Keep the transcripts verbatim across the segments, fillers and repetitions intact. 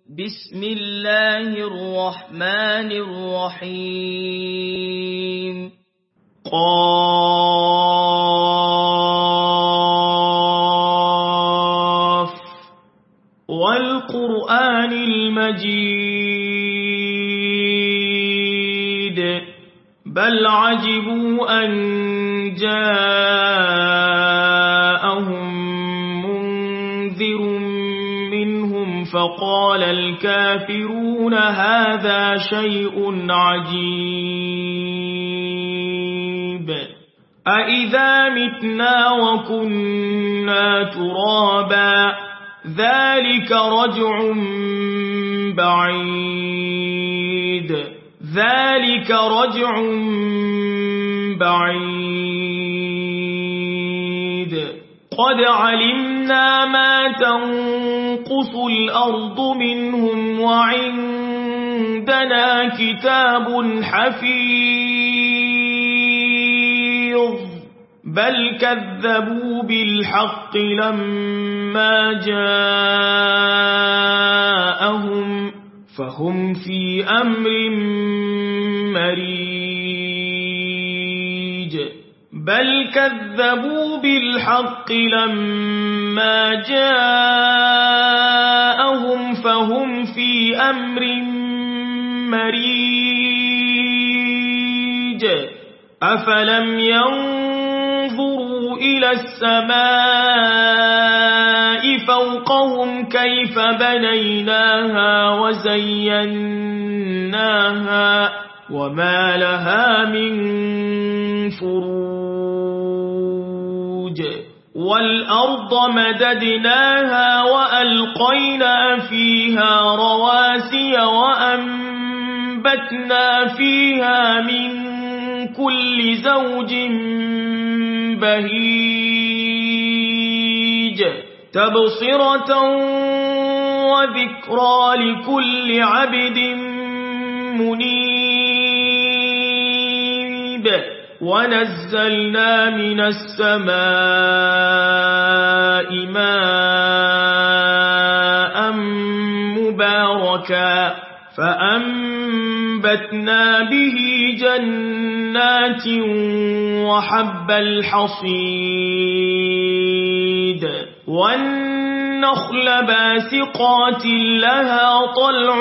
بسم الله الرحمن الرحيم قاف والقرآن المجيد بل عجبوا أن جاءهم منذر منهم فقال الكافرون هذا شيء عجيب أإذا متنا وكنا ترابا ذلك رجع بعيد ذلك رجع بعيد قد علمنا ما تنقص الأرض منهم وعندنا كتاب حفيظ بل كذبوا بالحق لما جاءهم فهم في أمر مريج بل كذبوا بالحق لما جاءهم فهم في أمر مريج أفلم ينظروا إلى السماء فوقهم كيف بنيناها وزيناها وما لها من فروج والأرض مددناها وألقينا فيها رواسي وأنبتنا فيها من كل زوج بهيج تبصرة وذكرى لكل عبد منيب ونزلنا من السماء ماء مباركا فأنبتنا به جنات وحب الحصيد والنخل باسقات لها طلع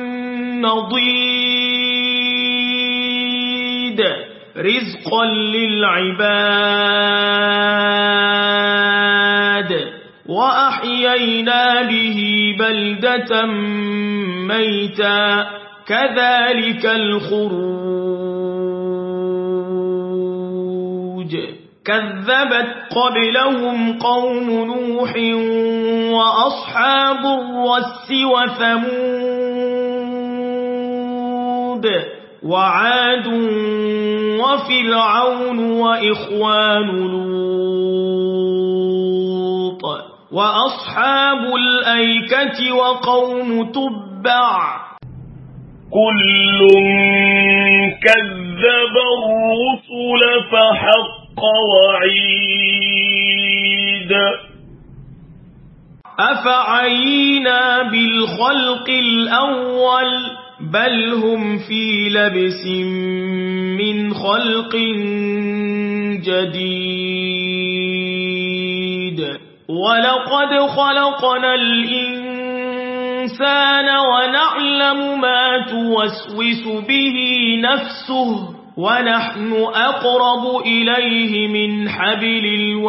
نضيد رزقا للعباد وأحيينا به بلدة ميتا كذلك الخروج كذبت قبلهم قوم نوح وأصحاب الرس وثمود وعاد وفرعون وإخوان لوط وأصحاب الأيكة وقوم تبع كل كذب الرسل فحق وعيد أفعينا بالخلق الأول بل هم في لبس من خلق جديد ولقد خلقنا الإنسان ونعلم ما توسوس به نفسه ونحن أقرب إليه من حبل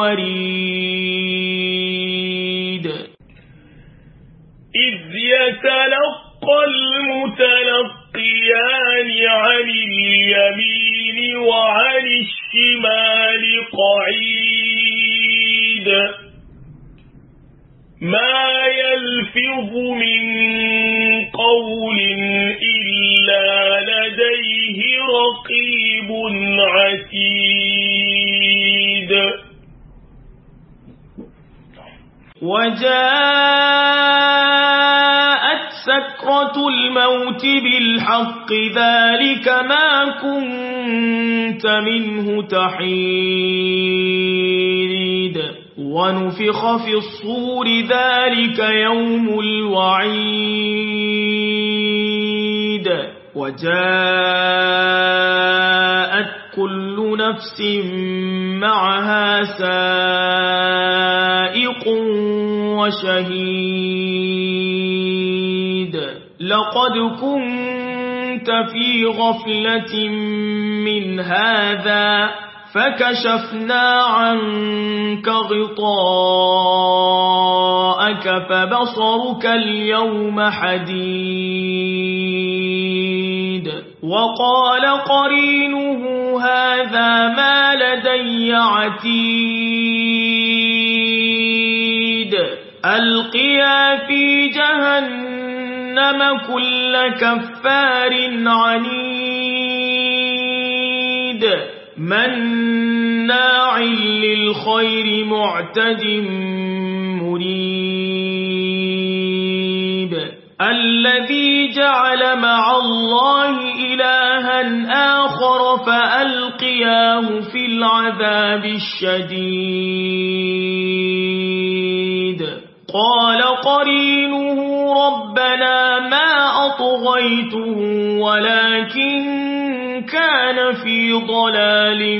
الوريد إذ يتلقى المتلقيان عن اليمين وعن الشمال قعيد ما يلفظ من قول إلا لديه رقيب عتيد وجاءت سكرة الموت بالحق ذلك ما كنت منه تحيد ونفخ في الصور ذلك يوم الوعيد وجاءت كل نفس معها سائق وشهيد لقد كنت في غفلة من هذا فكشفنا عنك غطاءك فبصرك اليوم حديد وقال قرينه هذا ما لدي عتيد ألقيا في جهنم كل كفار عنيد مناع للخير معتد مريب الذي جعل مع الله إلها آخر فألقياه في العذاب الشديد قال قرينه ربنا ما أطغيته ولكن كان في ضلال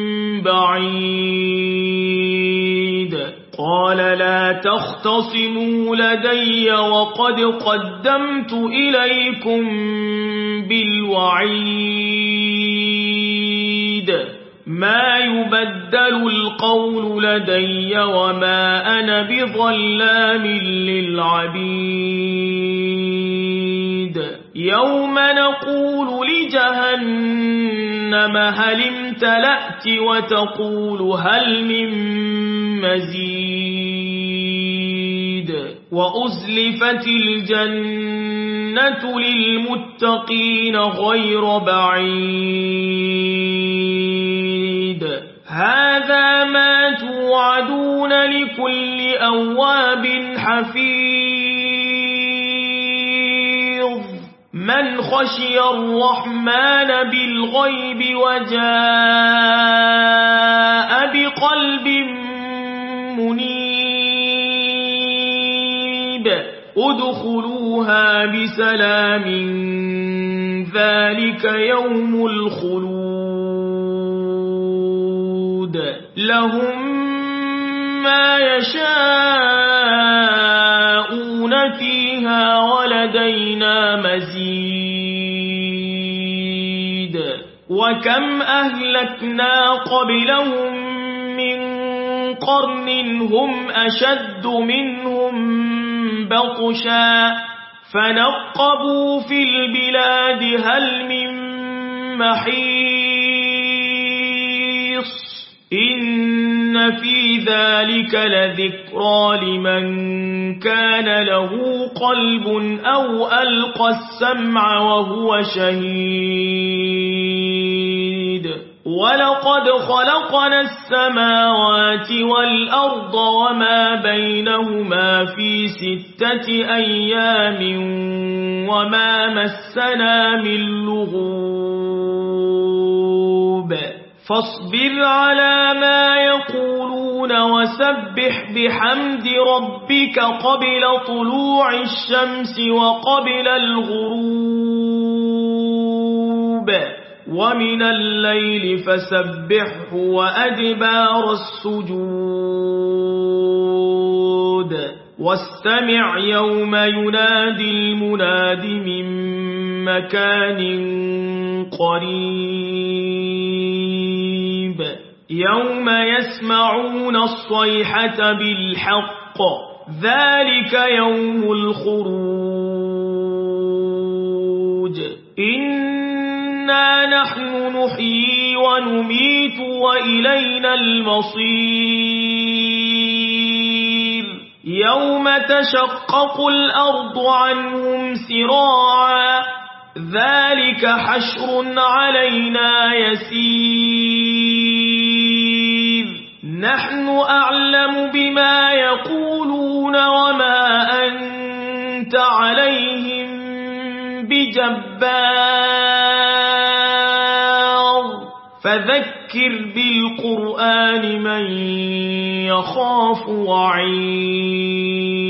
بعيد قال لا تختصموا لدي وقد قدمت إليكم بالوعيد ما يبدل القول لدي وما أنا بظلام للعبيد يوم نقول لجهنم هل امتلأت وتقول هل من مزيد وأزلفت الجنة للمتقين غير بعيد هذا ما توعدون لكل أواب حفيظ من خشي الرحمن بالغيب وجاء بقلب منيب ادخلوها بسلام ذلك يوم الخلود لهم ما يشاءون فيها ولدينا مزيد وكم أهلكنا قبلهم من قرن هم أشد منهم بطشا فنقبوا في البلاد هل من محيص إن في ذلك لذكرى لمن كان له قلب أو ألقى السمع وهو شهيد ولقد خلقنا السماوات والأرض وما بينهما في ستة أيام وما مسنا من لغوب فاصبر على ما يقولون وسبح بحمد ربك قبل طلوع الشمس وقبل الغروب ومن الليل فسبحه وأدبار السجود واستمع يوم ينادي المناد من مكان قريب يوم يسمعون الصيحة بالحق ذلك يوم الخروج إنا نحن نحيي ونميت وإلينا المصير يوم تشقق الأرض عنهم سراعا ذلك حشر علينا يسير نحن أعلم بما يقولون وما أنت عليهم بجبار فذكر بالقرآن من يخاف وعيد